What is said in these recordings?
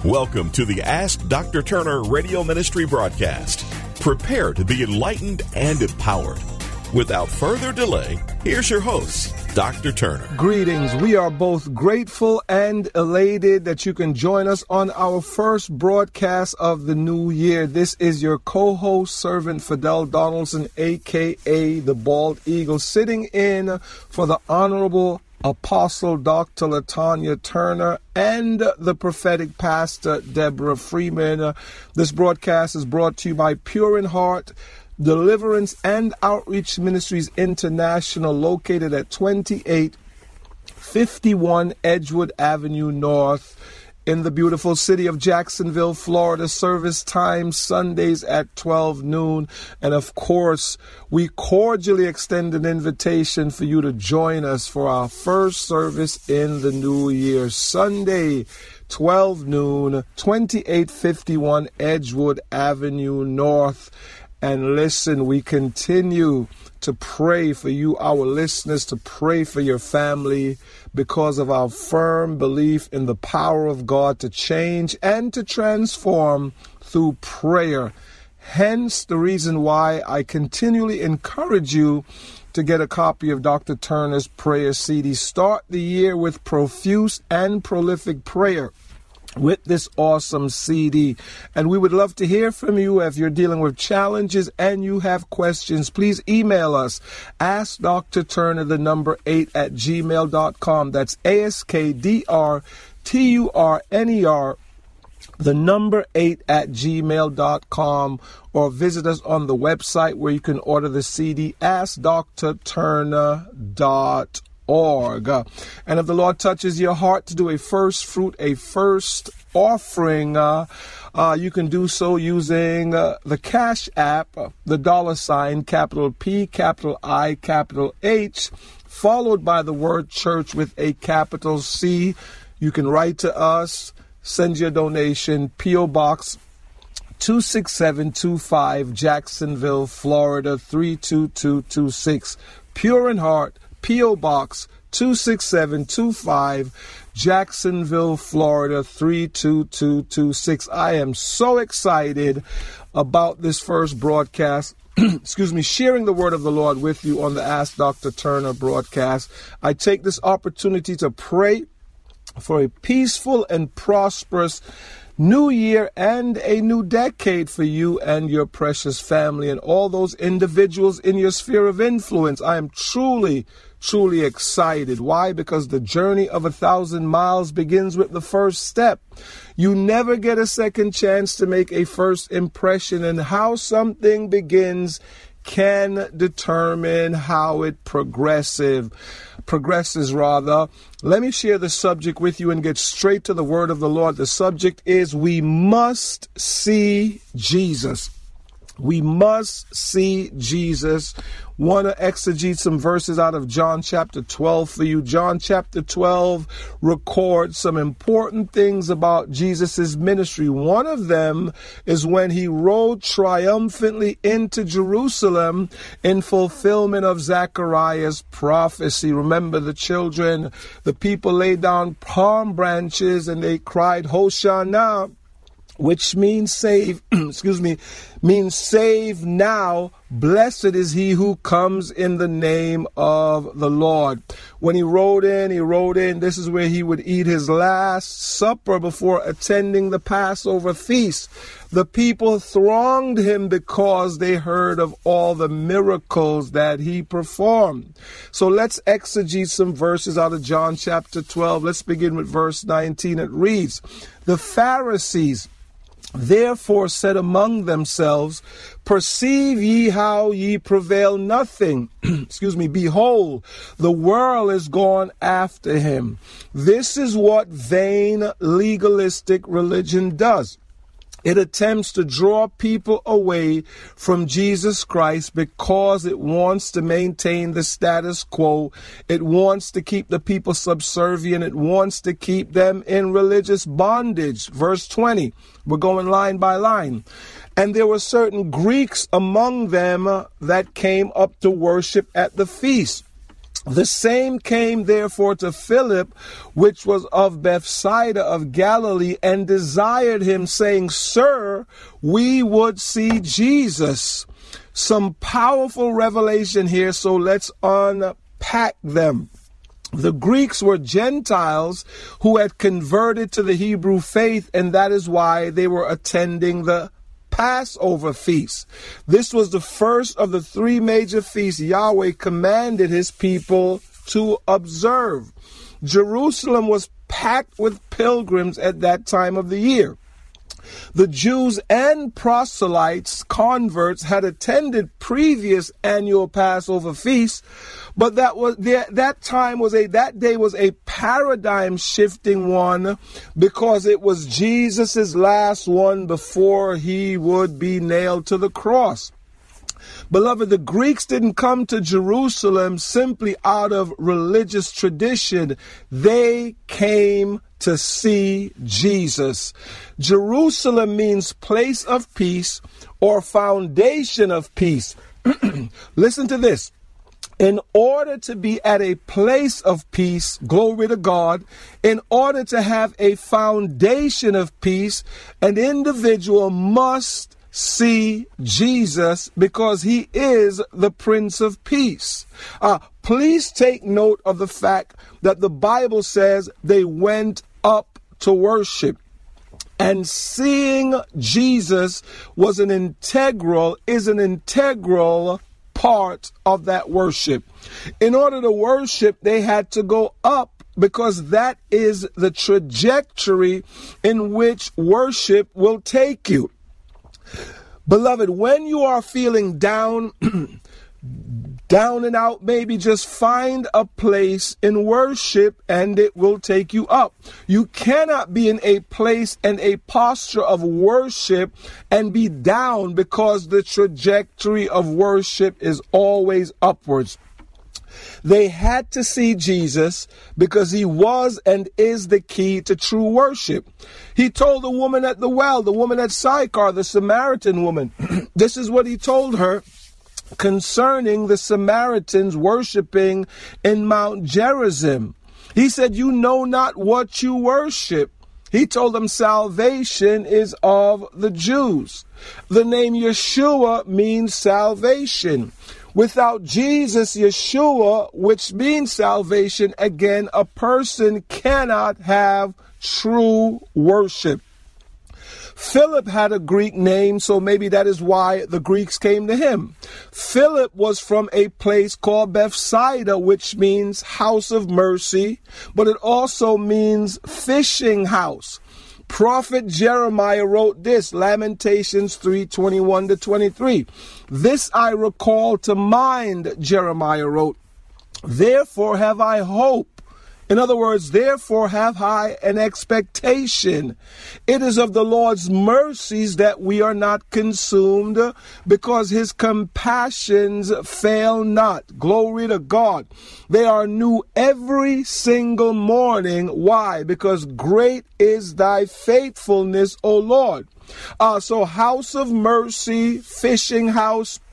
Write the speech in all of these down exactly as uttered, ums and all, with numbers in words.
Welcome to the Ask Doctor Turner radio ministry broadcast. Prepare to be enlightened and empowered. Without further delay, here's your host, Doctor Turner. Greetings. We are both grateful and elated that you can join us on our first broadcast of the new year. This is your co-host, Servant Fidel Donaldson, a k a. the Bald Eagle, sitting in for the Honorable Apostle Doctor Latanya Turner and the prophetic pastor Deborah Freeman. This broadcast is brought to you by Pure in Heart Deliverance and Outreach Ministries International, located at twenty-eight fifty-one Edgewood Avenue North in the beautiful city of Jacksonville, Florida. Service time Sundays at twelve noon. And of course, we cordially extend an invitation for you to join us for our first service in the new year. Sunday, twelve noon, twenty-eight fifty-one Edgewood Avenue North. And listen, we continue to pray for you, our listeners, to pray for your family because of our firm belief in the power of God to change and to transform through prayer. Hence the reason why I continually encourage you to get a copy of Doctor Turner's prayer C D. Start the year with profuse and prolific prayer with this awesome C D. And we would love to hear from you if you're dealing with challenges and you have questions. Please email us. Ask Doctor Turner, the number eight at gmail dot com. That's A S K D R T U R N E R, the number eight at gmail dot com. Or visit us on the website where you can order the C D, ask dr turner dot org. And if the Lord touches your heart to do a first fruit, a first offering, uh, uh, you can do so using uh, the Cash App, uh, the dollar sign, capital P, capital I, capital H, followed by the word church with a capital C. You can write to us, send your donation, P O Box two six seven two five, Jacksonville, Florida, three two two two six. Pure in Heart, P O Box two six seven two five, Jacksonville, Florida, three two two two six. I am so excited about this first broadcast. Excuse me, sharing the word of the Lord with you on the Ask Doctor Turner broadcast. I take this opportunity to pray for a peaceful and prosperous new year and a new decade for you and your precious family and all those individuals in your sphere of influence. I am truly, truly excited. Why? Because the journey of a thousand miles begins with the first step. You never get a second chance to make a first impression, and how something begins can determine how it progressive progresses rather. Let me share the subject with you and get straight to the word of the Lord. The subject is we must see Jesus. We must see Jesus. Want to exegete some verses out of John chapter twelve for you. John chapter twelve records some important things about Jesus' ministry. One of them is when he rode triumphantly into Jerusalem in fulfillment of Zechariah's prophecy. Remember the children, the people laid down palm branches and they cried, Hosanna, which means save, excuse me, means save now. Blessed is he who comes in the name of the Lord. When he rode in, he rode in. This is where he would eat his last supper before attending the Passover feast. The people thronged him because they heard of all the miracles that he performed. So let's exegete some verses out of John chapter twelve. Let's begin with verse nineteen. It reads, the Pharisees therefore said among themselves, perceive ye how ye prevail nothing. Excuse me. Behold, the world is gone after him. This is what vain legalistic religion does. It attempts to draw people away from Jesus Christ because it wants to maintain the status quo. It wants to keep the people subservient. It wants to keep them in religious bondage. Verse twenty, we're going line by line. And there were certain Greeks among them that came up to worship at the feast. The same came therefore to Philip, which was of Bethsaida of Galilee, and desired him, saying, Sir, we would see Jesus. Some powerful revelation here, so let's unpack them. The Greeks were Gentiles who had converted to the Hebrew faith, and that is why they were attending the Passover feast. This was the first of the three major feasts Yahweh commanded his people to observe. Jerusalem was packed with pilgrims at that time of the year. The Jews and proselytes, converts, had attended previous annual Passover feasts, but that was that time was a that day was a paradigm shifting one, because it was Jesus's last one before he would be nailed to the cross. Beloved, the Greeks didn't come to Jerusalem simply out of religious tradition. They came to see Jesus. Jerusalem means place of peace or foundation of peace. Listen to this. In order to be at a place of peace, glory to God, in order to have a foundation of peace, an individual must see Jesus, because he is the Prince of Peace. Uh, please take note of the fact that the Bible says they went up to worship. And seeing Jesus was an integral, is an integral part of that worship. In order to worship, they had to go up, because that is the trajectory in which worship will take you. Beloved, when you are feeling down, down and out, maybe just find a place in worship and it will take you up. You cannot be in a place and a posture of worship and be down, because the trajectory of worship is always upwards. They had to see Jesus because he was and is the key to true worship. He told the woman at the well, the woman at Sychar, the Samaritan woman, this is what he told her concerning the Samaritans worshiping in Mount Gerizim. He said, you know not what you worship. He told them salvation is of the Jews. The name Yeshua means salvation. Without Jesus, Yeshua, which means salvation, again, a person cannot have true worship. Philip had a Greek name, so maybe that is why the Greeks came to him. Philip was from a place called Bethsaida, which means house of mercy, but it also means fishing house. Prophet Jeremiah wrote this, Lamentations three twenty-one to twenty-three. This I recall to mind, Jeremiah wrote. Therefore have I hope. In other words, therefore have I an expectation. It is of the Lord's mercies that we are not consumed, because his compassions fail not. Glory to God. They are new every single morning. Why? Because great is thy faithfulness, O Lord. Uh, so house of mercy, fishing house.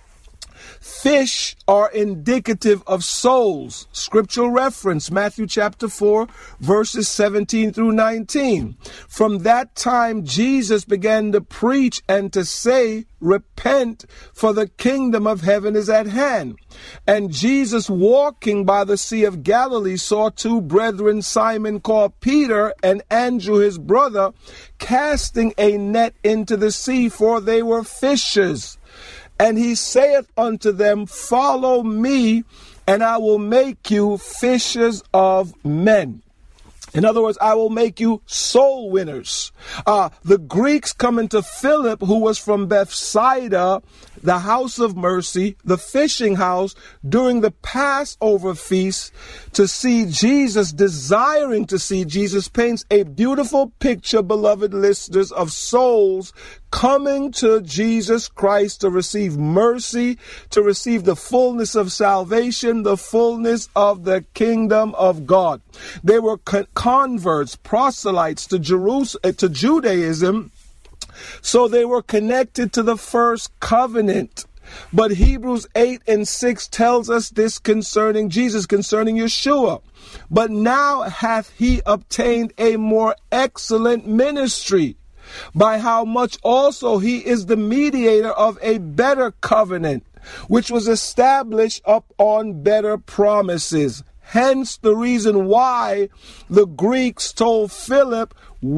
Fish are indicative of souls. Scriptural reference, Matthew chapter four, verses seventeen through nineteen. From that time, Jesus began to preach and to say, repent, for the kingdom of heaven is at hand. And Jesus, walking by the Sea of Galilee, saw two brethren, Simon called Peter and Andrew his brother, casting a net into the sea, for they were fishers. And he saith unto them, follow me, and I will make you fishers of men. In other words, I will make you soul winners. Uh, the Greeks coming to Philip, who was from Bethsaida, the house of mercy, the fishing house, during the Passover feast, to see Jesus, desiring to see Jesus, paints a beautiful picture, beloved listeners, of souls coming to Jesus Christ to receive mercy, to receive the fullness of salvation, the fullness of the kingdom of God. They were con- converts, proselytes to Jerusalem, to Judaism. So they were connected to the first covenant. But Hebrews eight and six tells us this concerning Jesus, concerning Yeshua. But now hath he obtained a more excellent ministry, by how much also he is the mediator of a better covenant, which was established upon better promises. Hence the reason why the Greeks told Philip,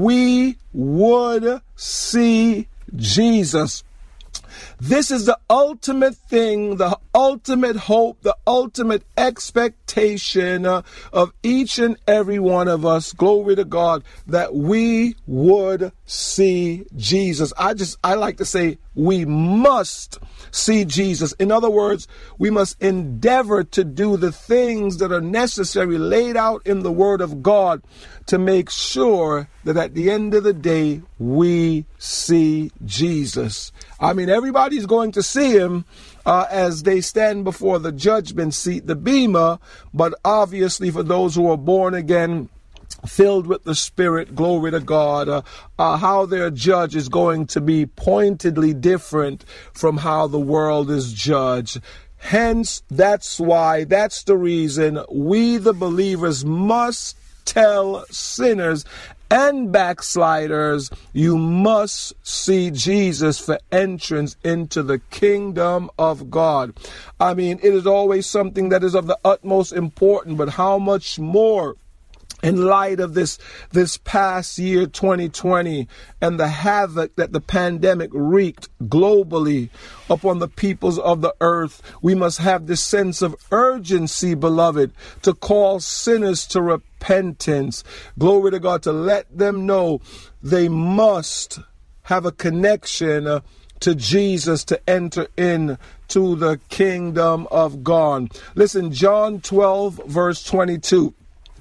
we would see Jesus. This is the ultimate thing, the ultimate hope, the ultimate expectation uh, of each and every one of us. Glory to God, that we would see Jesus. I just, I like to say we must see Jesus. In other words, we must endeavor to do the things that are necessary laid out in the Word of God to make sure that at the end of the day, we see Jesus. I mean, everybody's going to see him uh, as they stand before the judgment seat, the bema, but obviously for those who are born again, filled with the Spirit, glory to God, uh, uh, how their judge is going to be pointedly different from how the world is judged. Hence, that's why, that's the reason we, the believers, must tell sinners and backsliders, you must see Jesus for entrance into the kingdom of God. I mean, it is always something that is of the utmost importance, but how much more in light of this this past year, twenty twenty, and the havoc that the pandemic wreaked globally upon the peoples of the earth, we must have this sense of urgency, beloved, to call sinners to repentance. Glory to God, to let them know they must have a connection uh, to Jesus to enter in to the kingdom of God. Listen, John twelve, verse twenty-two.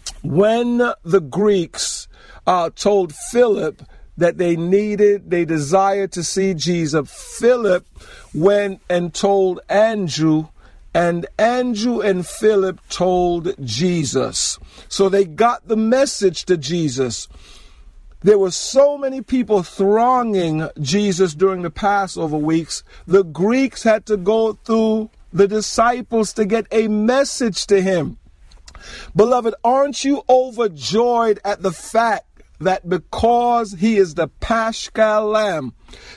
When the Greeks uh, told Philip that they needed, they desired to see Jesus, Philip went and told Andrew, and Andrew and Philip told Jesus. So they got the message to Jesus. There were so many people thronging Jesus during the Passover weeks. The Greeks had to go through the disciples to get a message to him. Beloved, aren't you overjoyed at the fact that because he is the Paschal Lamb,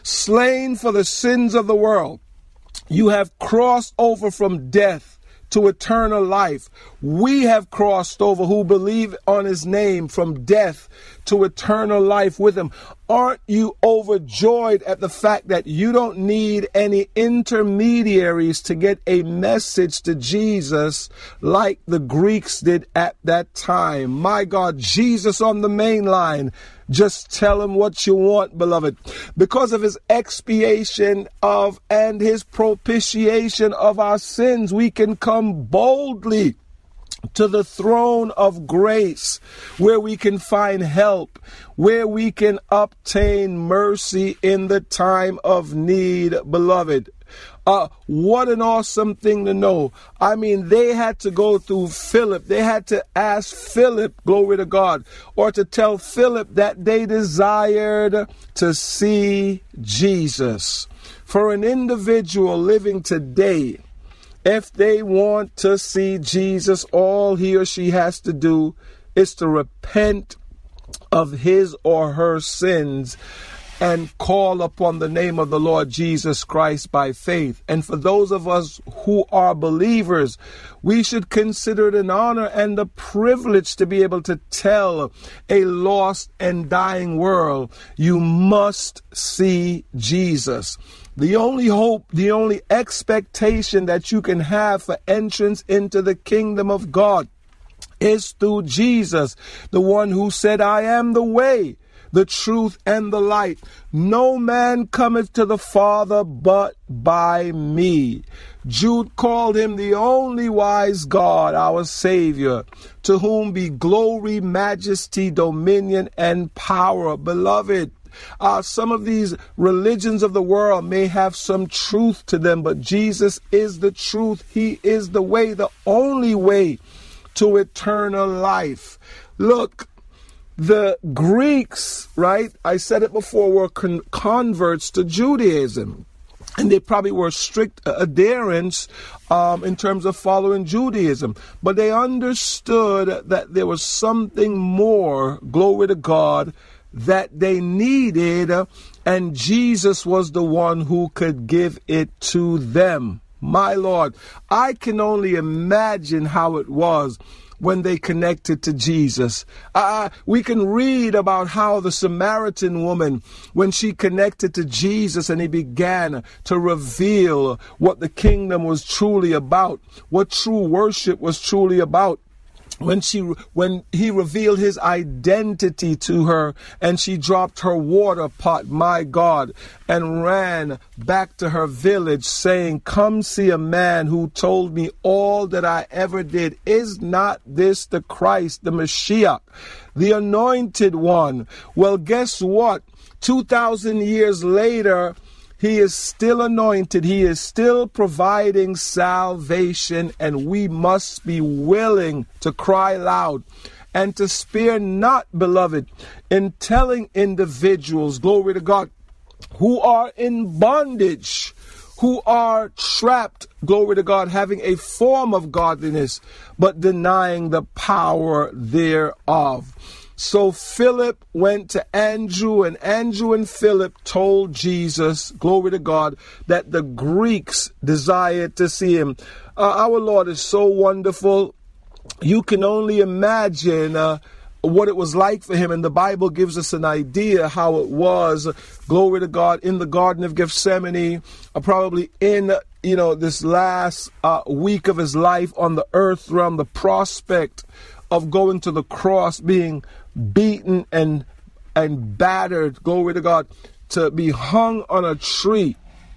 slain for the sins of the world, you have crossed over from death to eternal life? We have crossed over who believe on his name from death to eternal life with him. Aren't you overjoyed at the fact that you don't need any intermediaries to get a message to Jesus like the Greeks did at that time? My God, Jesus on the main line. Just tell him what you want, beloved. Because of his expiation of and his propitiation of our sins, we can come boldly to the throne of grace, where we can find help, where we can obtain mercy in the time of need, beloved. Uh, what an awesome thing to know. I mean, they had to go through Philip. They had to ask Philip, glory to God, or to tell Philip that they desired to see Jesus. For an individual living today, if they want to see Jesus, all he or she has to do is to repent of his or her sins and call upon the name of the Lord Jesus Christ by faith. And for those of us who are believers, we should consider it an honor and a privilege to be able to tell a lost and dying world, you must see Jesus. The only hope, the only expectation that you can have for entrance into the kingdom of God is through Jesus, the one who said, I am the way, the truth, and the light. No man cometh to the Father but by me. Jude called him the only wise God, our Savior, to whom be glory, majesty, dominion, and power. Beloved, Uh, some of these religions of the world may have some truth to them, but Jesus is the truth. He is the way, the only way to eternal life. Look, the Greeks, right? I said it before, were con- converts to Judaism. And they probably were strict adherents um, in terms of following Judaism. But they understood that there was something more, glory to God, that they needed. And Jesus was the one who could give it to them. My Lord, I can only imagine how it was when they connected to Jesus. Uh, we can read about how the Samaritan woman, when she connected to Jesus and he began to reveal what the kingdom was truly about, what true worship was truly about. When she, when he revealed his identity to her and she dropped her water pot, my God, and ran back to her village saying, come see a man who told me all that I ever did. Is not this the Christ, the Mashiach, the anointed one? Well, guess what? two thousand years later, he is still anointed. He is still providing salvation, and we must be willing to cry loud and to spare not, beloved, in telling individuals, glory to God, who are in bondage, who are trapped, glory to God, having a form of godliness, but denying the power thereof. So Philip went to Andrew, and Andrew and Philip told Jesus, glory to God, that the Greeks desired to see him. Uh, our Lord is so wonderful. You can only imagine uh, what it was like for him. And the Bible gives us an idea how it was, glory to God, in the Garden of Gethsemane, uh, probably in, you know, this last uh, week of his life on the earth realm, the prospect of going to the cross, being beaten and and battered, glory to God, to be hung on a tree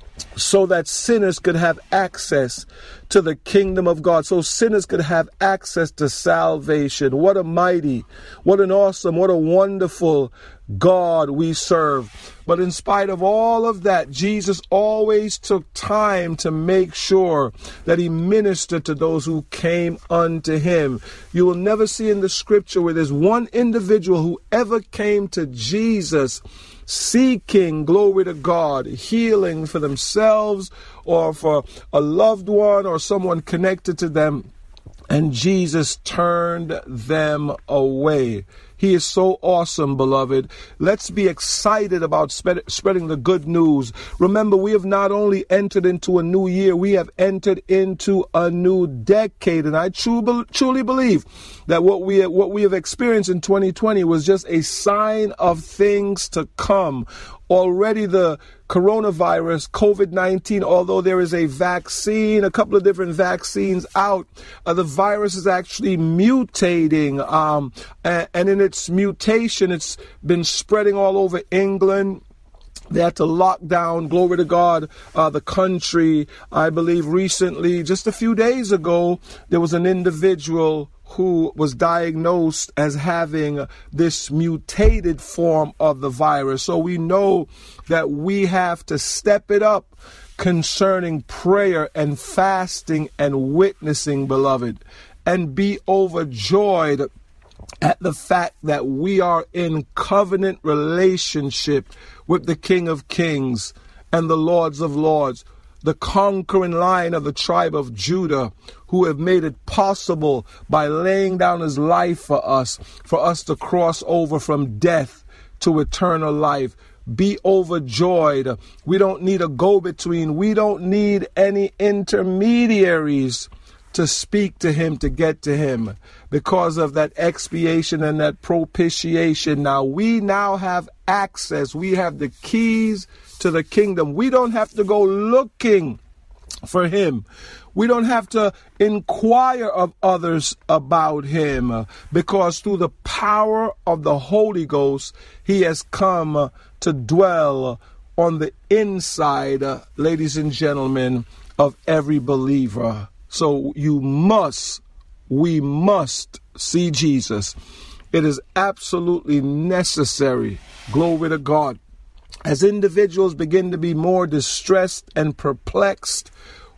so that sinners could have access to the kingdom of God, so sinners could have access to salvation. What a mighty, what an awesome, what a wonderful God we serve. But in spite of all of that, Jesus always took time to make sure that he ministered to those who came unto him. You will never see in the scripture where there's one individual who ever came to Jesus seeking, glory to God, healing for themselves or for a loved one or someone connected to them, and Jesus turned them away. He is so awesome, beloved. Let's be excited about spread, spreading the good news. Remember, we have not only entered into a new year, we have entered into a new decade. And I truly, truly believe that what we, what we have experienced in twenty twenty was just a sign of things to come. Already the coronavirus, covid nineteen, although there is a vaccine, a couple of different vaccines out, uh, the virus is actually mutating. Um, and, and in its mutation, it's been spreading all over England. They had to lock down, glory to God, uh, the country. I believe recently, just a few days ago, there was an individual who was diagnosed as having this mutated form of the virus. So we know that we have to step it up concerning prayer and fasting and witnessing, beloved, and be overjoyed at the fact that we are in covenant relationship with the King of Kings and the Lords of Lords, the conquering Lion of the tribe of Judah, who have made it possible by laying down his life for us, for us to cross over from death to eternal life. Be overjoyed. We don't need a go-between. We don't need any intermediaries to speak to him, to get to him. Because of that expiation and that propitiation, now we now have access. We have the keys to the kingdom. We don't have to go looking for him. We don't have to inquire of others about him, because through the power of the Holy Ghost, he has come to dwell on the inside, ladies and gentlemen, of every believer. So you must, we must see Jesus. It is absolutely necessary, glory to God. As individuals begin to be more distressed and perplexed,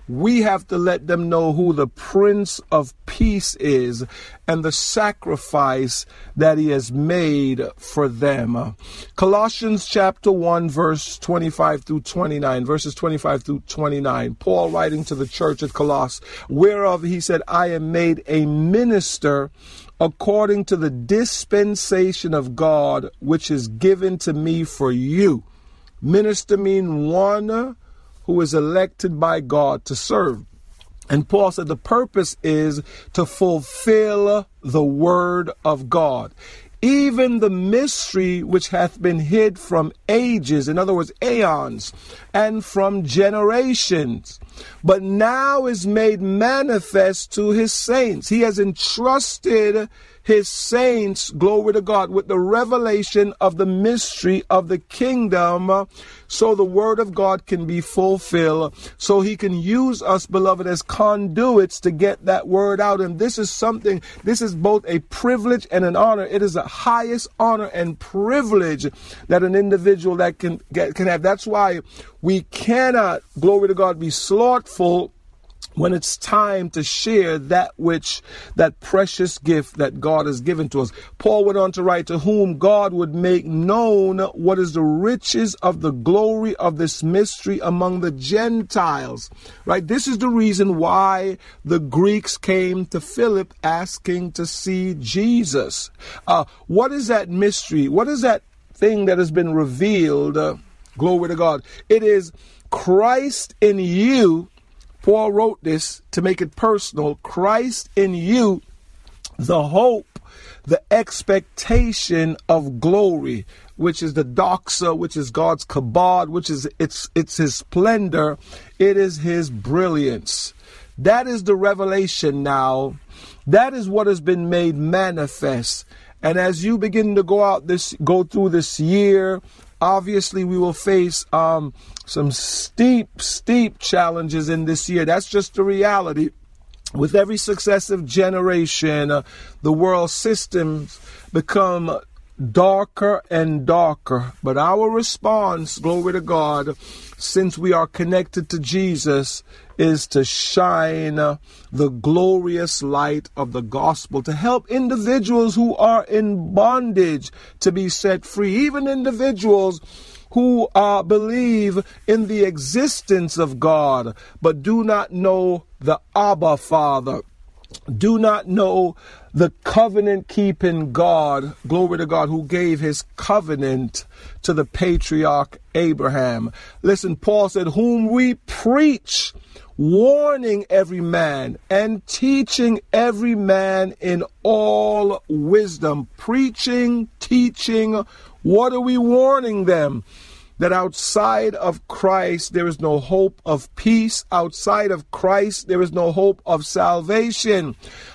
we have to let them know who the Prince of Peace is and the sacrifice that he has made for them. Colossians chapter one, verse twenty-five through twenty-nine, verses twenty-five through twenty-nine. Paul writing to the church at Colossus, whereof he said, I am made a minister according to the dispensation of God, which is given to me for you. Minister mean one who is elected by God to serve. And Paul said the purpose is to fulfill the word of God. Even the mystery which hath been hid from ages, in other words, aeons, and from generations, but now is made manifest to his saints. He has entrusted his saints, glory to God, with the revelation of the mystery of the kingdom, so the word of God can be fulfilled, so he can use us, beloved, as conduits to get that word out. And this is something, this is both a privilege and an honor. It is the highest honor and privilege that an individual that can get, can have. That's why we cannot, glory to God, be slothful when it's time to share that which, that precious gift that God has given to us. Paul went on to write, to whom God would make known what is the riches of the glory of this mystery among the Gentiles. Right? This is the reason why the Greeks came to Philip asking to see Jesus. Uh, what is that mystery? What is that thing that has been revealed? Uh, glory to God. It is Christ in you. Paul wrote this to make it personal. Christ in you, the hope, the expectation of glory, which is the doxa, which is God's kabod, which is it's it's his splendor. It is his brilliance. That is the revelation now. That is what has been made manifest. And as you begin to go out this, go through this year, obviously we will face um, some steep, steep challenges in this year. That's just the reality. With every successive generation, uh, the world systems become darker and darker. But our response, glory to God, since we are connected to Jesus, is to shine uh, the glorious light of the gospel, to help individuals who are in bondage to be set free, even individuals who uh, believe in the existence of God, but do not know the Abba Father, do not know the covenant-keeping God, glory to God, who gave his covenant to the patriarch Abraham. Listen, Paul said, whom we preach, warning every man and teaching every man in all wisdom. Preaching, teaching, what are we warning them? That outside of Christ, there is no hope of peace. Outside of Christ, there is no hope of salvation.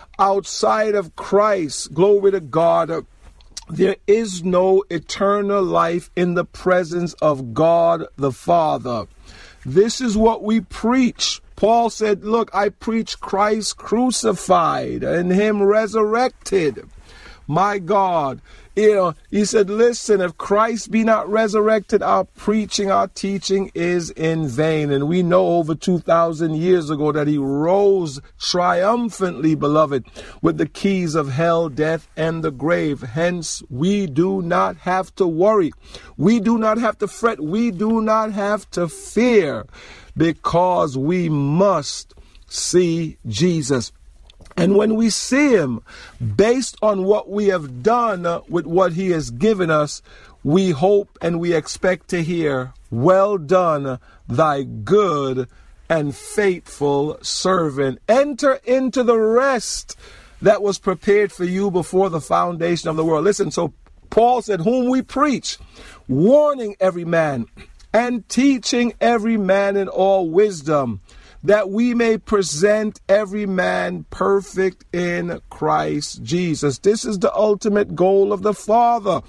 Outside of Christ, glory to God, there is no eternal life in the presence of God the Father. This is what we preach. Paul said, look, I preach Christ crucified and him resurrected. My God, you know, he said, listen, if Christ be not resurrected, our preaching, our teaching is in vain. And we know over two thousand years ago that he rose triumphantly, beloved, with the keys of hell, death, and the grave. Hence, we do not have to worry. We do not have to fret. We do not have to fear, because we must see Jesus. And when we see him, based on what we have done uh, with what he has given us, we hope and we expect to hear, well done, thy good and faithful servant. Enter into the rest that was prepared for you before the foundation of the world. Listen, so Paul said, whom we preach, warning every man and teaching every man in all wisdom, that we may present every man perfect in Christ Jesus. This is the ultimate goal of the Father,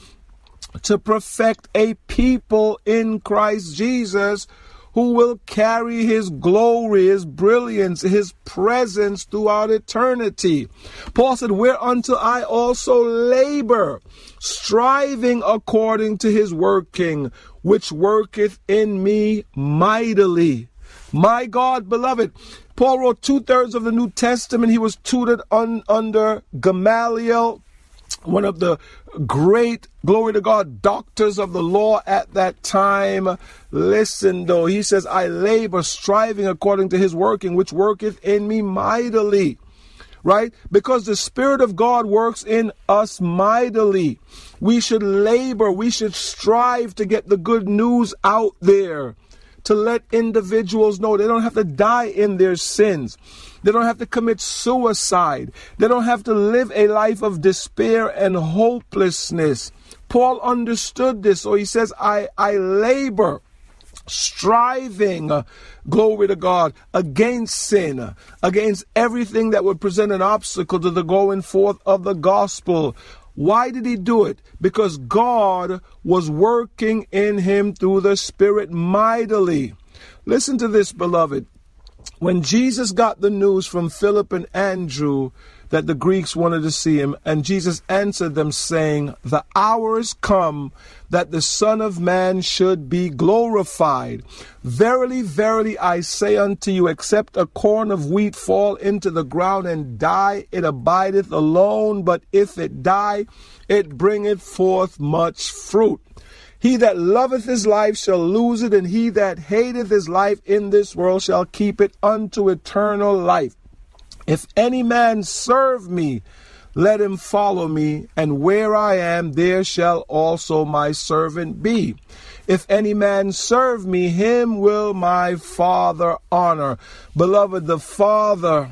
to perfect a people in Christ Jesus who will carry his glory, his brilliance, his presence throughout eternity. Paul said, whereunto I also labor, striving according to his working, which worketh in me mightily. My God, beloved, Paul wrote two-thirds of the New Testament. He was tutored un, under Gamaliel, one of the great, glory to God, doctors of the law at that time. Listen, though, he says, I labor, striving according to his working, which worketh in me mightily. Right? Because the Spirit of God works in us mightily. We should labor, we should strive to get the good news out there, to let individuals know they don't have to die in their sins. They don't have to commit suicide. They don't have to live a life of despair and hopelessness. Paul understood this, so he says, I, I labor, striving, uh, glory to God, against sin, uh, against everything that would present an obstacle to the going forth of the gospel. Why did he do it? Because God was working in him through the Spirit mightily. Listen to this, beloved. When Jesus got the news from Philip and Andrew that the Greeks wanted to see him, and Jesus answered them saying, the hour is come that the Son of Man should be glorified. Verily, verily, I say unto you, except a corn of wheat fall into the ground and die, it abideth alone, but if it die, it bringeth forth much fruit. He that loveth his life shall lose it, and he that hateth his life in this world shall keep it unto eternal life. If any man serve me, let him follow me, and where I am, there shall also my servant be. If any man serve me, him will my Father honor. Beloved, the Father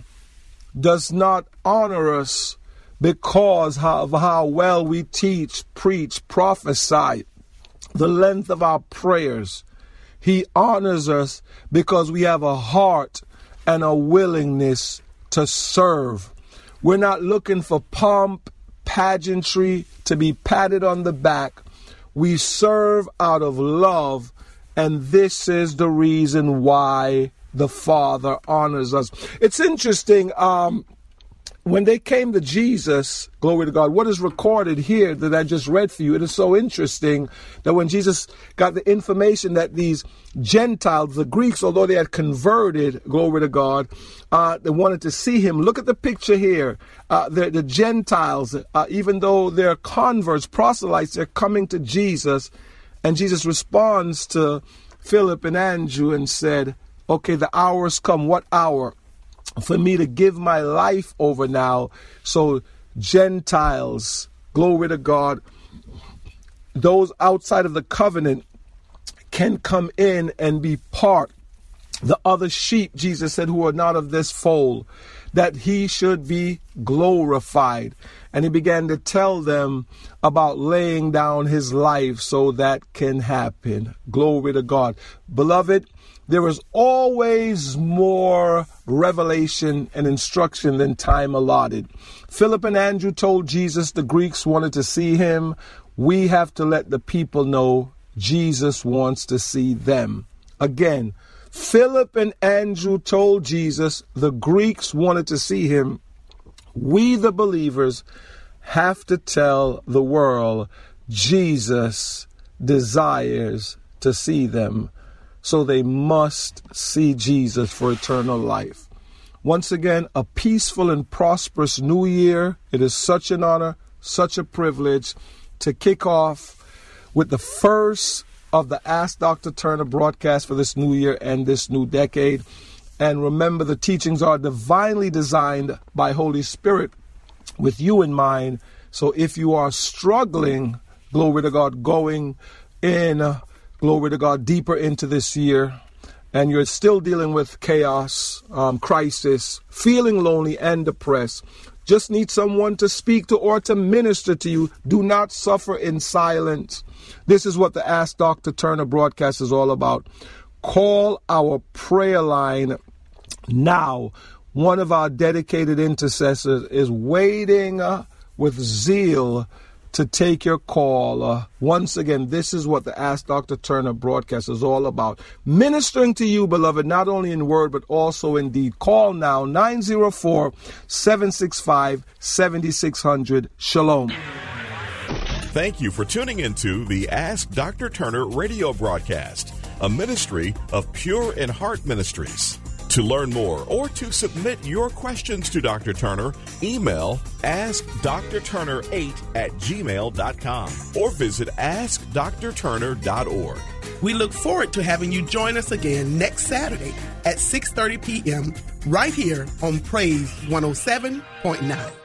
does not honor us because of how well we teach, preach, prophesy, the length of our prayers. He honors us because we have a heart and a willingness to serve. We're not looking for pomp, pageantry, to be patted on the back. We serve out of love, and this is the reason why the Father honors us. It's interesting, um, when they came to Jesus, glory to God, what is recorded here that I just read for you, it is so interesting that when Jesus got the information that these Gentiles, the Greeks, although they had converted, glory to God, uh, they wanted to see him. Look at the picture here. Uh, the, the Gentiles, uh, even though they're converts, proselytes, they're coming to Jesus. And Jesus responds to Philip and Andrew and said, okay, the hour's come. What hour? For me to give my life over now, so Gentiles, glory to God, those outside of the covenant can come in and be part. The other sheep, Jesus said, who are not of this fold, that he should be glorified. And he began to tell them about laying down his life so that can happen. Glory to God. Beloved, there is always more revelation and instruction than time allotted. Philip and Andrew told Jesus the Greeks wanted to see him. We have to let the people know Jesus wants to see them. Again, Philip and Andrew told Jesus the Greeks wanted to see him. We, the believers, have to tell the world Jesus desires to see them. So they must see Jesus for eternal life. Once again, a peaceful and prosperous new year. It is such an honor, such a privilege to kick off with the first of the Ask Doctor Turner broadcast for this new year and this new decade. And remember, the teachings are divinely designed by Holy Spirit with you in mind. So if you are struggling, glory to God, going in, uh, glory to God, deeper into this year, and you're still dealing with chaos, um, crisis, feeling lonely and depressed, just need someone to speak to or to minister to you, do not suffer in silence. This is what the Ask Doctor Turner broadcast is all about. Call our prayer line now. One of our dedicated intercessors is waiting uh, with zeal to take your call. Uh, once again, this is what the Ask Doctor Turner broadcast is all about. Ministering to you, beloved, not only in word, but also in deed. Call now, nine oh four, seven six five, seven six zero zero. Shalom. Thank you for tuning into the Ask Doctor Turner radio broadcast. a ministry of Pure in Heart Ministries. To learn more or to submit your questions to Doctor Turner, email ask dr turner eight at gmail dot com or visit ask dr turner dot org. We look forward to having you join us again next Saturday at six thirty p.m. right here on Praise one oh seven point nine.